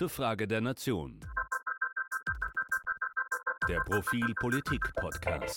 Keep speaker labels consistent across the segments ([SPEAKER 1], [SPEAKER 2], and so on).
[SPEAKER 1] zur Frage der Nation. Der Profil Politik Podcast.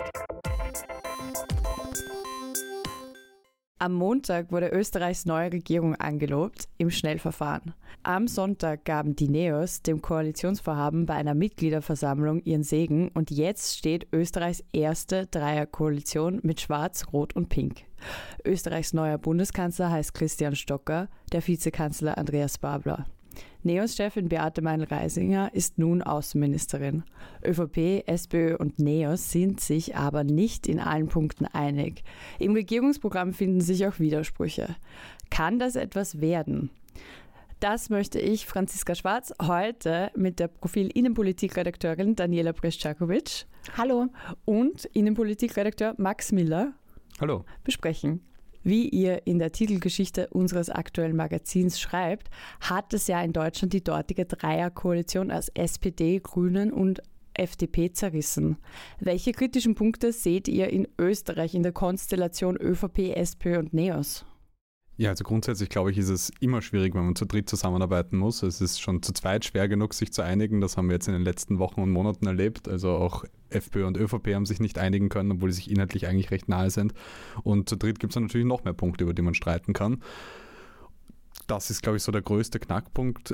[SPEAKER 2] Am Montag wurde Österreichs neue Regierung angelobt, im Schnellverfahren. Am Sonntag gaben die NEOS dem Koalitionsvorhaben bei einer Mitgliederversammlung ihren Segen und jetzt steht Österreichs erste Dreierkoalition mit Schwarz, Rot und Pink. Österreichs neuer Bundeskanzler heißt Christian Stocker, der Vizekanzler Andreas Babler. NEOS-Chefin Beate Meindl-Reisinger ist nun Außenministerin. ÖVP, SPÖ und NEOS sind sich aber nicht in allen Punkten einig. Im Regierungsprogramm finden sich auch Widersprüche. Kann das etwas werden? Das möchte ich, Franziska Schwarz, heute mit der Profil-Innenpolitik-Redakteurin Daniela Preschakowitsch, hallo, und Innenpolitik-Redakteur Max Miller,
[SPEAKER 3] hallo, besprechen.
[SPEAKER 2] Wie ihr in der Titelgeschichte unseres aktuellen Magazins schreibt, hat es ja in Deutschland die dortige Dreierkoalition aus SPD, Grünen und FDP zerrissen. Welche kritischen Punkte seht ihr in Österreich in der Konstellation ÖVP, SPÖ und NEOS?
[SPEAKER 3] Ja, also grundsätzlich glaube ich, ist es immer schwierig, wenn man zu dritt zusammenarbeiten muss. Es ist schon zu zweit schwer genug, sich zu einigen. Das haben wir jetzt in den letzten Wochen und Monaten erlebt. Also auch FPÖ und ÖVP haben sich nicht einigen können, obwohl sie sich inhaltlich eigentlich recht nahe sind. Und zu dritt gibt es dann natürlich noch mehr Punkte, über die man streiten kann. Das ist, glaube ich, so der größte Knackpunkt.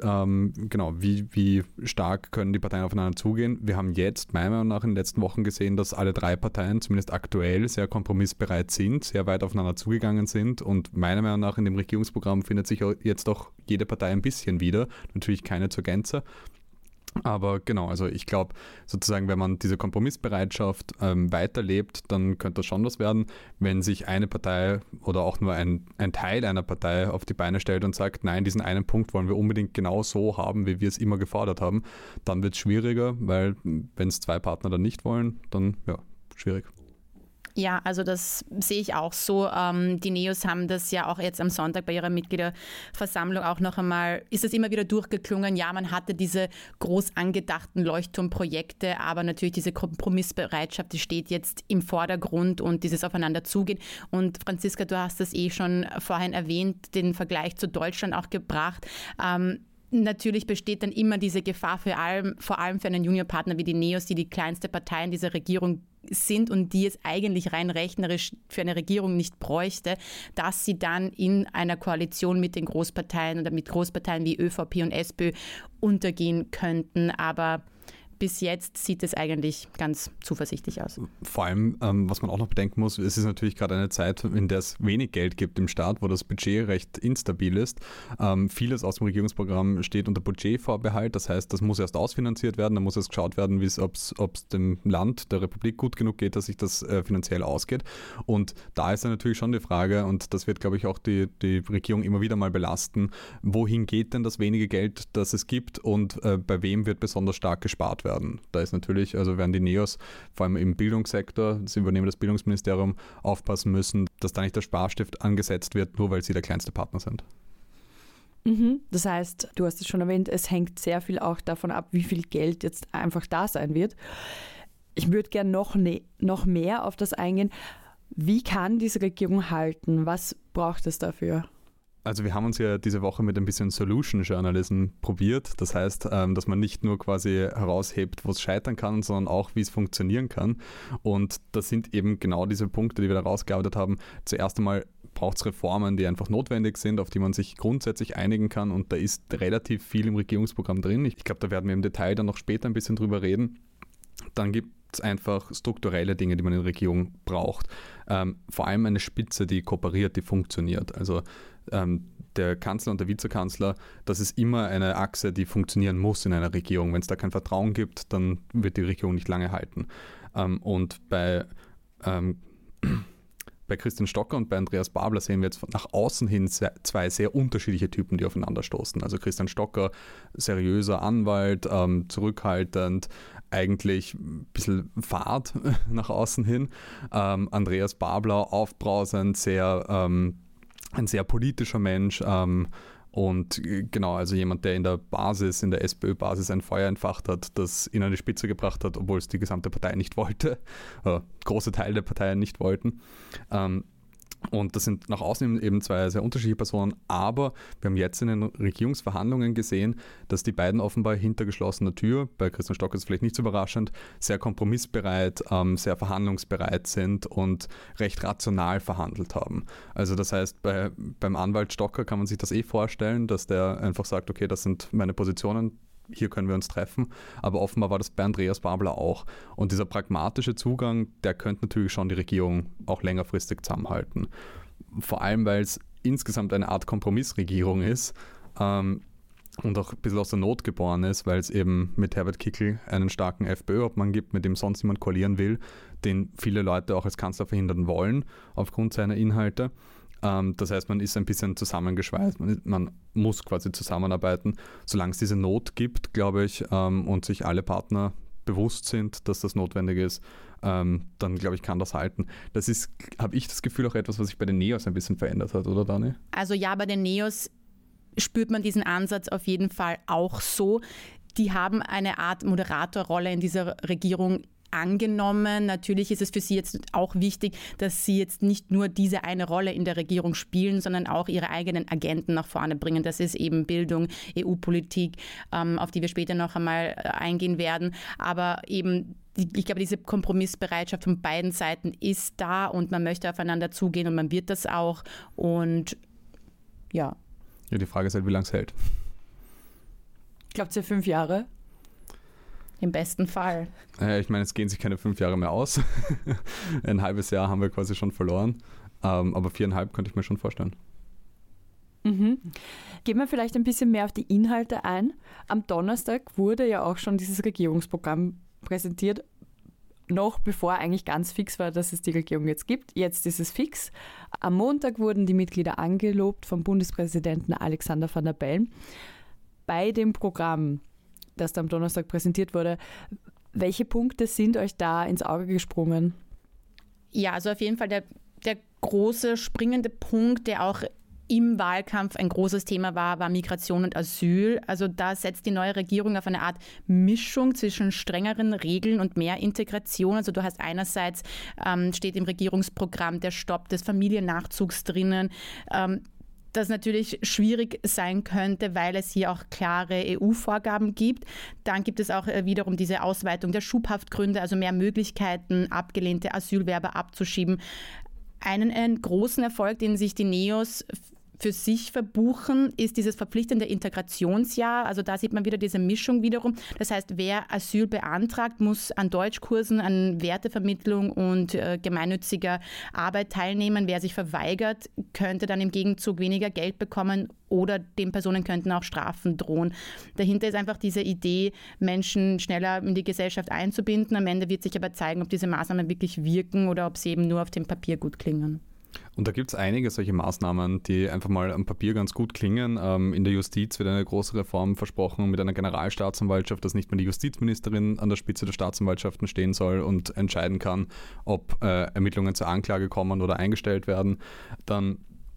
[SPEAKER 3] Wie stark können die Parteien aufeinander zugehen? Wir haben jetzt, meiner Meinung nach, in den letzten Wochen gesehen, dass alle drei Parteien zumindest aktuell sehr kompromissbereit sind, sehr weit aufeinander zugegangen sind. Und meiner Meinung nach in dem Regierungsprogramm findet sich jetzt auch jede Partei ein bisschen wieder. Natürlich keine zur Gänze. Aber genau, also ich glaube sozusagen, wenn man diese Kompromissbereitschaft weiterlebt, dann könnte das schon was werden. Wenn sich eine Partei oder auch nur ein Teil einer Partei auf die Beine stellt und sagt, nein, diesen einen Punkt wollen wir unbedingt genau so haben, wie wir es immer gefordert haben, dann wird es schwieriger, weil wenn es zwei Partner dann nicht wollen, dann ja, schwierig.
[SPEAKER 4] Ja, also das sehe ich auch so. Die NEOS haben das ja auch jetzt am Sonntag bei ihrer Mitgliederversammlung auch noch einmal, ist es immer wieder durchgeklungen, ja, man hatte diese groß angedachten Leuchtturmprojekte, aber natürlich diese Kompromissbereitschaft, die steht jetzt im Vordergrund und dieses Aufeinanderzugehen. Und Franziska, du hast das schon vorhin erwähnt, den Vergleich zu Deutschland auch gebracht. Natürlich besteht dann immer diese Gefahr vor allem für einen Juniorpartner wie die NEOS, die kleinste Partei in dieser Regierung sind und die es eigentlich rein rechnerisch für eine Regierung nicht bräuchte, dass sie dann in einer Koalition mit den Großparteien oder mit Großparteien wie ÖVP und SPÖ untergehen könnten. Aber bis jetzt sieht es eigentlich ganz zuversichtlich aus.
[SPEAKER 3] Vor allem, was man auch noch bedenken muss, es ist natürlich gerade eine Zeit, in der es wenig Geld gibt im Staat, wo das Budget recht instabil ist. Vieles aus dem Regierungsprogramm steht unter Budgetvorbehalt, das heißt, das muss erst ausfinanziert werden, da muss erst geschaut werden, ob es dem Land, der Republik gut genug geht, dass sich das finanziell ausgeht. Und da ist dann natürlich schon die Frage, und das wird, glaube ich, auch die Regierung immer wieder mal belasten, wohin geht denn das wenige Geld, das es gibt und bei wem wird besonders stark gespart werden? Da ist natürlich, also werden die NEOS vor allem im Bildungssektor, sie übernehmen das Bildungsministerium, aufpassen müssen, dass da nicht der Sparstift angesetzt wird, nur weil sie der kleinste Partner sind.
[SPEAKER 2] Das heißt, du hast es schon erwähnt, es hängt sehr viel auch davon ab, wie viel Geld jetzt einfach da sein wird. Ich würde gerne noch mehr auf das eingehen. Wie kann diese Regierung halten? Was braucht es dafür?
[SPEAKER 3] Also wir haben uns ja diese Woche mit ein bisschen Solution Journalism probiert. Das heißt, dass man nicht nur quasi heraushebt, wo es scheitern kann, sondern auch, wie es funktionieren kann. Und das sind eben genau diese Punkte, die wir da rausgearbeitet haben. Zuerst einmal braucht es Reformen, die einfach notwendig sind, auf die man sich grundsätzlich einigen kann. Und da ist relativ viel im Regierungsprogramm drin. Ich glaube, da werden wir im Detail dann noch später ein bisschen drüber reden. Dann gibt es einfach strukturelle Dinge, die man in der Regierung braucht. Vor allem eine Spitze, die kooperiert, die funktioniert. Also der Kanzler und der Vizekanzler, das ist immer eine Achse, die funktionieren muss in einer Regierung. Wenn es da kein Vertrauen gibt, dann wird die Regierung nicht lange halten. Und bei Christian Stocker und bei Andreas Babler sehen wir jetzt nach außen hin zwei sehr unterschiedliche Typen, die aufeinanderstoßen. Also Christian Stocker, seriöser Anwalt, zurückhaltend, eigentlich ein bisschen fad nach außen hin. Andreas Babler, aufbrausend, ein sehr politischer Mensch, und genau, also jemand, der in der SPÖ-Basis ein Feuer entfacht hat, das ihn an die Spitze gebracht hat, obwohl es die gesamte Partei nicht wollte, große Teile der Parteien nicht wollten. Und das sind nach außen eben zwei sehr unterschiedliche Personen, aber wir haben jetzt in den Regierungsverhandlungen gesehen, dass die beiden offenbar hinter geschlossener Tür, bei Christian Stocker ist es vielleicht nicht so überraschend, sehr kompromissbereit, sehr verhandlungsbereit sind und recht rational verhandelt haben. Also das heißt, beim Anwalt Stocker kann man sich das vorstellen, dass der einfach sagt, okay, das sind meine Positionen, hier können wir uns treffen, aber offenbar war das bei Andreas Babler auch. Und dieser pragmatische Zugang, der könnte natürlich schon die Regierung auch längerfristig zusammenhalten. Vor allem, weil es insgesamt eine Art Kompromissregierung ist und auch ein bisschen aus der Not geboren ist, weil es eben mit Herbert Kickl einen starken FPÖ-Obmann gibt, mit dem sonst niemand koalieren will, den viele Leute auch als Kanzler verhindern wollen, aufgrund seiner Inhalte. Das heißt, man ist ein bisschen zusammengeschweißt, man muss quasi zusammenarbeiten. Solange es diese Not gibt, glaube ich, und sich alle Partner bewusst sind, dass das notwendig ist, dann glaube ich, kann das halten. Das ist, habe ich das Gefühl, auch etwas, was sich bei den Neos ein bisschen verändert hat, oder Dani?
[SPEAKER 4] Also ja, bei den Neos spürt man diesen Ansatz auf jeden Fall auch so. Die haben eine Art Moderatorrolle in dieser Regierung angenommen. Natürlich ist es für sie jetzt auch wichtig, dass sie jetzt nicht nur diese eine Rolle in der Regierung spielen, sondern auch ihre eigenen Agenten nach vorne bringen. Das ist eben Bildung, EU-Politik, auf die wir später noch einmal eingehen werden. Aber eben, ich glaube, diese Kompromissbereitschaft von beiden Seiten ist da und man möchte aufeinander zugehen und man wird das auch. Und ja.
[SPEAKER 3] Ja, die Frage ist halt, wie lange es hält.
[SPEAKER 2] Glaubt ihr 5 Jahre?
[SPEAKER 4] Im besten Fall.
[SPEAKER 3] Ich meine, es gehen sich keine 5 Jahre mehr aus. Ein halbes Jahr haben wir quasi schon verloren. Aber 4,5 könnte ich mir schon vorstellen.
[SPEAKER 2] Mhm. Gehen wir vielleicht ein bisschen mehr auf die Inhalte ein. Am Donnerstag wurde ja auch schon dieses Regierungsprogramm präsentiert, noch bevor eigentlich ganz fix war, dass es die Regierung jetzt gibt. Jetzt ist es fix. Am Montag wurden die Mitglieder angelobt vom Bundespräsidenten Alexander Van der Bellen. Bei dem Programm, das da am Donnerstag präsentiert wurde, welche Punkte sind euch da ins Auge gesprungen?
[SPEAKER 4] Ja, also auf jeden Fall der große springende Punkt, der auch im Wahlkampf ein großes Thema war Migration und Asyl. Also da setzt die neue Regierung auf eine Art Mischung zwischen strengeren Regeln und mehr Integration. Also du hast einerseits, steht im Regierungsprogramm der Stopp des Familiennachzugs drinnen, das natürlich schwierig sein könnte, weil es hier auch klare EU-Vorgaben gibt. Dann gibt es auch wiederum diese Ausweitung der Schubhaftgründe, also mehr Möglichkeiten, abgelehnte Asylwerber abzuschieben. Einen großen Erfolg, den sich die Neos für sich verbuchen, ist dieses verpflichtende Integrationsjahr. Also da sieht man wieder diese Mischung wiederum. Das heißt, wer Asyl beantragt, muss an Deutschkursen, an Wertevermittlung und gemeinnütziger Arbeit teilnehmen. Wer sich verweigert, könnte dann im Gegenzug weniger Geld bekommen oder den Personen könnten auch Strafen drohen. Dahinter ist einfach diese Idee, Menschen schneller in die Gesellschaft einzubinden. Am Ende wird sich aber zeigen, ob diese Maßnahmen wirklich wirken oder ob sie eben nur auf dem Papier gut klingen.
[SPEAKER 3] Und da gibt es einige solche Maßnahmen, die einfach mal am Papier ganz gut klingen. In der Justiz wird eine große Reform versprochen mit einer Generalstaatsanwaltschaft, dass nicht mehr die Justizministerin an der Spitze der Staatsanwaltschaften stehen soll und entscheiden kann, ob Ermittlungen zur Anklage kommen oder eingestellt werden. Dann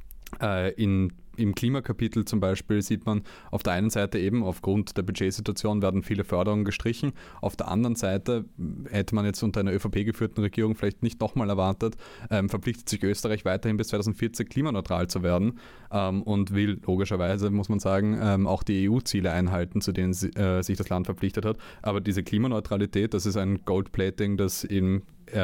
[SPEAKER 3] im Klimakapitel zum Beispiel sieht man auf der einen Seite eben, aufgrund der Budgetsituation werden viele Förderungen gestrichen. Auf der anderen Seite hätte man jetzt unter einer ÖVP-geführten Regierung vielleicht nicht nochmal erwartet, verpflichtet sich Österreich weiterhin bis 2040 klimaneutral zu werden und will logischerweise, muss man sagen, auch die EU-Ziele einhalten, zu denen sich das Land verpflichtet hat. Aber diese Klimaneutralität, das ist ein Goldplating, das im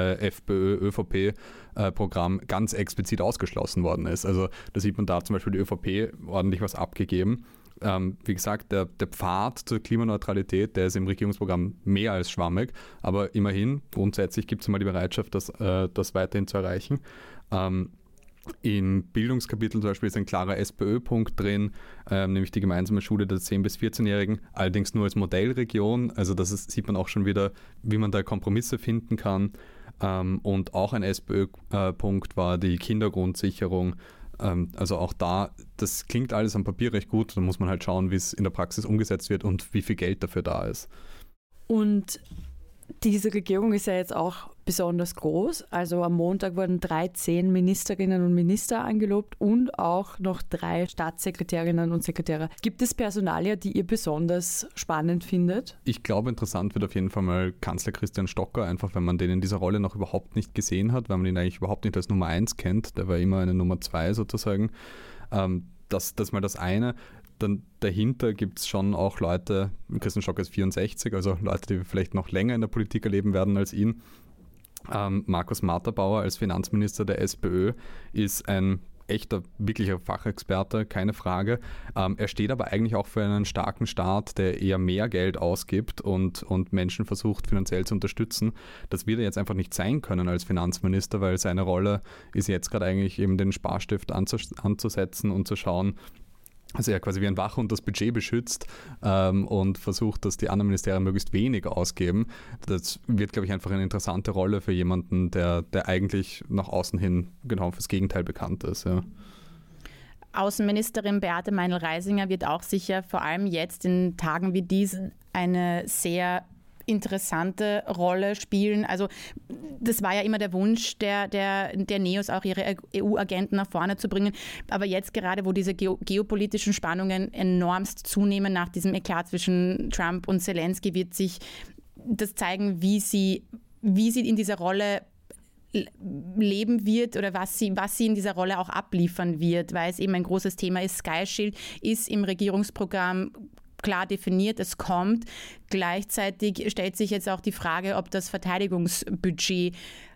[SPEAKER 3] FPÖ-ÖVP-Programm ganz explizit ausgeschlossen worden ist. Also da sieht man da zum Beispiel die ÖVP ordentlich was abgegeben. Wie gesagt, der Pfad zur Klimaneutralität, der ist im Regierungsprogramm mehr als schwammig, aber immerhin, grundsätzlich gibt es mal die Bereitschaft, das weiterhin zu erreichen. Im Bildungskapitel zum Beispiel ist ein klarer SPÖ-Punkt drin, nämlich die gemeinsame Schule der 10- bis 14-Jährigen, allerdings nur als Modellregion. Also sieht man auch schon wieder, wie man da Kompromisse finden kann. Und auch ein SPÖ-Punkt war die Kindergrundsicherung. Also auch da, das klingt alles am Papier recht gut, da muss man halt schauen, wie es in der Praxis umgesetzt wird und wie viel Geld dafür da ist.
[SPEAKER 2] Und Diese Regierung ist ja jetzt auch besonders groß. Also am Montag wurden 13 Ministerinnen und Minister angelobt und auch noch 3 Staatssekretärinnen und Sekretäre. Gibt es Personalien, die ihr besonders spannend findet?
[SPEAKER 3] Ich glaube, interessant wird auf jeden Fall mal Kanzler Christian Stocker, einfach wenn man den in dieser Rolle noch überhaupt nicht gesehen hat, weil man ihn eigentlich überhaupt nicht als Nummer 1 kennt. Der war immer eine Nummer 2 sozusagen. Das mal das eine. Dann dahinter gibt es schon auch Leute, Christian Stocker ist 64, also Leute, die vielleicht noch länger in der Politik erleben werden als ihn. Markus Matterbauer als Finanzminister der SPÖ ist ein echter, wirklicher Fachexperte, keine Frage. Er steht aber eigentlich auch für einen starken Staat, der eher mehr Geld ausgibt und Menschen versucht finanziell zu unterstützen. Das wird er jetzt einfach nicht sein können als Finanzminister, weil seine Rolle ist jetzt gerade eigentlich eben den Sparstift anzusetzen und zu schauen, also er quasi wie ein Wachhund das Budget beschützt und versucht, dass die anderen Ministerien möglichst wenig ausgeben. Das wird, glaube ich, einfach eine interessante Rolle für jemanden, der eigentlich nach außen hin genau fürs Gegenteil bekannt ist. Ja.
[SPEAKER 4] Außenministerin Beate Meinl-Reisinger wird auch sicher vor allem jetzt in Tagen wie diesen eine sehr interessante Rolle spielen. Also das war ja immer der Wunsch der NEOS, auch ihre EU-Agenten nach vorne zu bringen. Aber jetzt gerade, wo diese geopolitischen Spannungen enormst zunehmen nach diesem Eklat zwischen Trump und Zelensky, wird sich das zeigen, wie sie in dieser Rolle leben wird oder was sie in dieser Rolle auch abliefern wird, weil es eben ein großes Thema ist. Sky Shield ist im Regierungsprogramm klar definiert, es kommt. Gleichzeitig stellt sich jetzt auch die Frage, ob das Verteidigungsbudget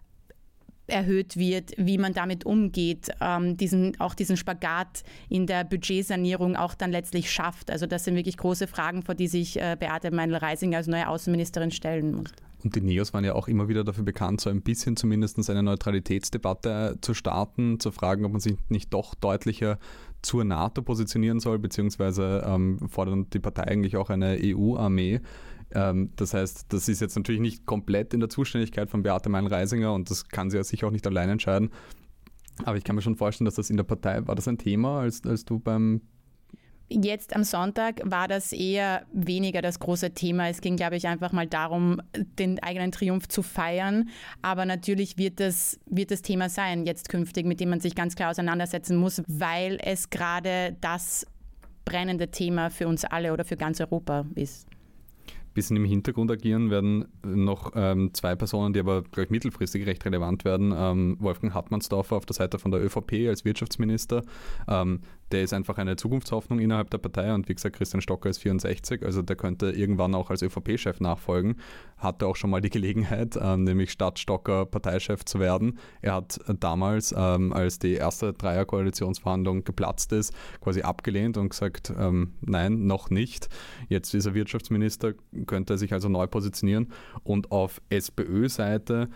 [SPEAKER 4] erhöht wird, wie man damit umgeht, diesen Spagat in der Budgetsanierung auch dann letztlich schafft. Also das sind wirklich große Fragen, vor die sich Beate Meinl-Reisinger als neue Außenministerin stellen muss.
[SPEAKER 3] Und die NEOS waren ja auch immer wieder dafür bekannt, so ein bisschen zumindest eine Neutralitätsdebatte zu starten, zu fragen, ob man sich nicht doch deutlicher zur NATO positionieren soll, beziehungsweise fordern die Partei eigentlich auch eine EU-Armee. Das heißt, das ist jetzt natürlich nicht komplett in der Zuständigkeit von Beate Meinl-Reisinger und das kann sie ja sicher auch nicht allein entscheiden. Aber ich kann mir schon vorstellen, dass das in der Partei, war das ein Thema, als du beim...
[SPEAKER 4] Jetzt am Sonntag war das eher weniger das große Thema. Es ging, glaube ich, einfach mal darum, den eigenen Triumph zu feiern. Aber natürlich wird das Thema sein, jetzt künftig, mit dem man sich ganz klar auseinandersetzen muss, weil es gerade das brennende Thema für uns alle oder für ganz Europa ist.
[SPEAKER 3] Bisschen im Hintergrund agieren werden noch 2 Personen, die aber, glaube ich, mittelfristig recht relevant werden. Wolfgang Hartmannsdorfer auf der Seite von der ÖVP als Wirtschaftsminister. Der ist einfach eine Zukunftshoffnung innerhalb der Partei und wie gesagt, Christian Stocker ist 64, also der könnte irgendwann auch als ÖVP-Chef nachfolgen. Hatte auch schon mal die Gelegenheit, nämlich statt Stocker Parteichef zu werden. Er hat damals, als die erste Dreierkoalitionsverhandlung geplatzt ist, quasi abgelehnt und gesagt, nein, noch nicht. Jetzt ist er Wirtschaftsminister, könnte er sich also neu positionieren. Und auf SPÖ-Seite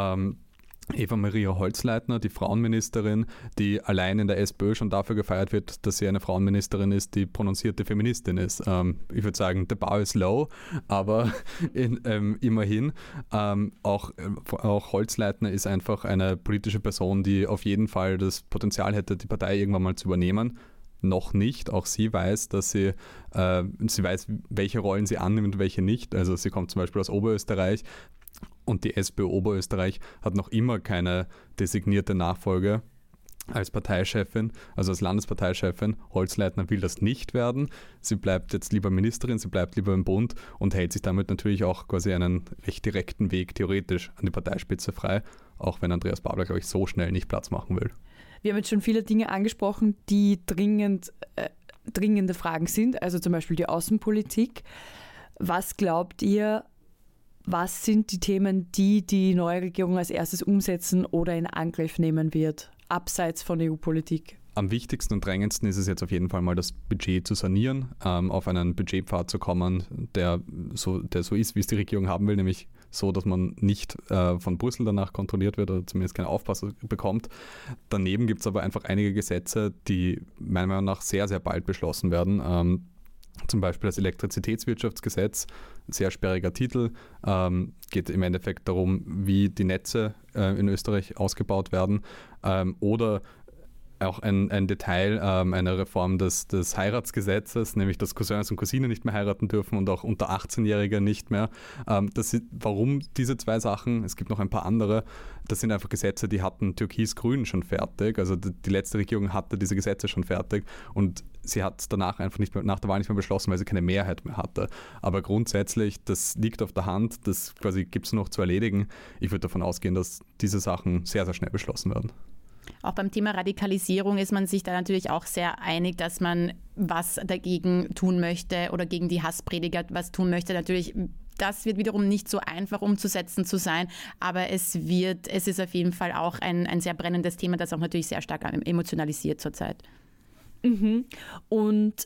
[SPEAKER 3] Eva-Maria Holzleitner, die Frauenministerin, die allein in der SPÖ schon dafür gefeiert wird, dass sie eine Frauenministerin ist, die prononcierte Feministin ist. Ich würde sagen, the bar is low, aber immerhin. Auch Holzleitner ist einfach eine politische Person, die auf jeden Fall das Potenzial hätte, die Partei irgendwann mal zu übernehmen. Noch nicht. Auch sie weiß, dass sie weiß, welche Rollen sie annimmt und welche nicht. Also sie kommt zum Beispiel aus Oberösterreich. Und die SPÖ Oberösterreich hat noch immer keine designierte Nachfolge als Parteichefin, also als Landesparteichefin. Holzleitner will das nicht werden. Sie bleibt jetzt lieber Ministerin, sie bleibt lieber im Bund und hält sich damit natürlich auch quasi einen recht direkten Weg theoretisch an die Parteispitze frei, auch wenn Andreas Babler, glaube ich, so schnell nicht Platz machen will.
[SPEAKER 2] Wir haben jetzt schon viele Dinge angesprochen, die dringende Fragen sind, also zum Beispiel die Außenpolitik. Was glaubt ihr, was sind die Themen, die die neue Regierung als erstes umsetzen oder in Angriff nehmen wird, abseits von EU-Politik?
[SPEAKER 3] Am wichtigsten und drängendsten ist es jetzt auf jeden Fall mal, das Budget zu sanieren, auf einen Budgetpfad zu kommen, der so ist, wie es die Regierung haben will, nämlich so, dass man nicht von Brüssel danach kontrolliert wird oder zumindest keine Aufpasser bekommt. Daneben gibt es aber einfach einige Gesetze, die meiner Meinung nach sehr, sehr bald beschlossen werden. Zum Beispiel das Elektrizitätswirtschaftsgesetz, sehr sperriger Titel, geht im Endeffekt darum, wie die Netze in Österreich ausgebaut werden oder auch ein Detail einer Reform des Heiratsgesetzes, nämlich dass Cousins und Cousinen nicht mehr heiraten dürfen und auch unter 18-Jährige nicht mehr. Warum diese zwei Sachen? Es gibt noch ein paar andere. Das sind einfach Gesetze, die hatten Türkis-Grün schon fertig. Also die letzte Regierung hatte diese Gesetze schon fertig und sie hat danach einfach nach der Wahl nicht mehr beschlossen, weil sie keine Mehrheit mehr hatte. Aber grundsätzlich, das liegt auf der Hand, das quasi gibt es noch zu erledigen. Ich würde davon ausgehen, dass diese Sachen sehr, sehr schnell beschlossen werden.
[SPEAKER 4] Auch beim Thema Radikalisierung ist man sich da natürlich auch sehr einig, dass man was dagegen tun möchte oder gegen die Hassprediger was tun möchte. Natürlich, das wird wiederum nicht so einfach umzusetzen zu sein, aber es ist auf jeden Fall auch ein sehr brennendes Thema, das auch natürlich sehr stark emotionalisiert zurzeit.
[SPEAKER 2] Mhm. Und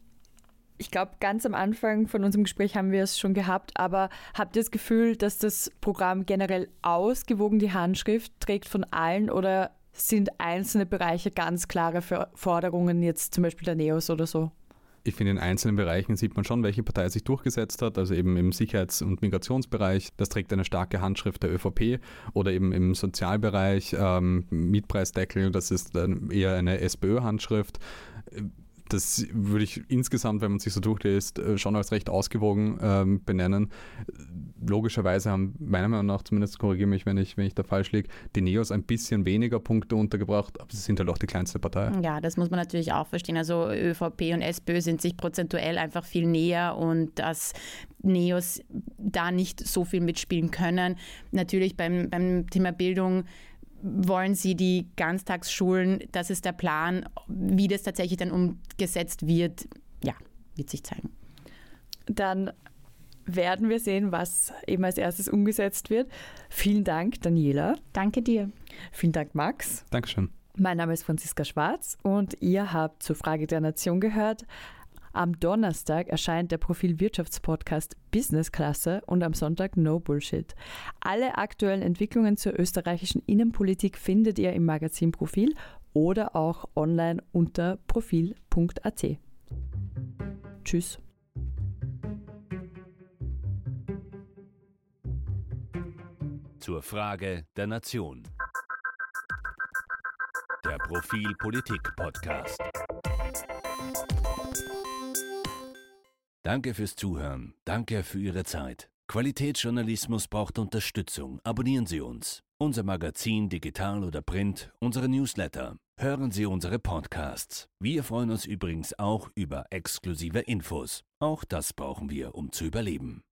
[SPEAKER 2] ich glaube, ganz am Anfang von unserem Gespräch haben wir es schon gehabt, aber habt ihr das Gefühl, dass das Programm generell ausgewogen die Handschrift trägt von allen oder sind einzelne Bereiche ganz klare Forderungen, jetzt zum Beispiel der NEOS oder so?
[SPEAKER 3] Ich finde, in einzelnen Bereichen sieht man schon, welche Partei sich durchgesetzt hat. Also eben im Sicherheits- und Migrationsbereich, das trägt eine starke Handschrift der ÖVP. Oder eben im Sozialbereich, Mietpreisdeckel, das ist eher eine SPÖ-Handschrift. Das würde ich insgesamt, wenn man sich so durchliest, schon als recht ausgewogen benennen. Logischerweise haben meiner Meinung nach, zumindest korrigiere mich, wenn ich da falsch liege, die NEOS ein bisschen weniger Punkte untergebracht, aber sie sind halt auch die kleinste Partei.
[SPEAKER 4] Ja, das muss man natürlich auch verstehen. Also ÖVP und SPÖ sind sich prozentuell einfach viel näher und dass NEOS da nicht so viel mitspielen können. Natürlich beim Thema Bildung wollen sie die Ganztagsschulen, das ist der Plan. Wie das tatsächlich dann umgesetzt wird, ja, wird sich zeigen.
[SPEAKER 2] Dann werden wir sehen, was eben als erstes umgesetzt wird. Vielen Dank, Daniela.
[SPEAKER 4] Danke dir.
[SPEAKER 2] Vielen Dank, Max.
[SPEAKER 3] Dankeschön.
[SPEAKER 2] Mein Name ist Franziska Schwarz und ihr habt zur Frage der Nation gehört. Am Donnerstag erscheint der Profil Wirtschaftspodcast Business Klasse und am Sonntag No Bullshit. Alle aktuellen Entwicklungen zur österreichischen Innenpolitik findet ihr im Magazin Profil oder auch online unter profil.at. Tschüss.
[SPEAKER 1] Zur Frage der Nation. Der Profil Politik Podcast. Danke fürs Zuhören. Danke für Ihre Zeit. Qualitätsjournalismus braucht Unterstützung. Abonnieren Sie uns. Unser Magazin, digital oder print, unsere Newsletter. Hören Sie unsere Podcasts. Wir freuen uns übrigens auch über exklusive Infos. Auch das brauchen wir, um zu überleben.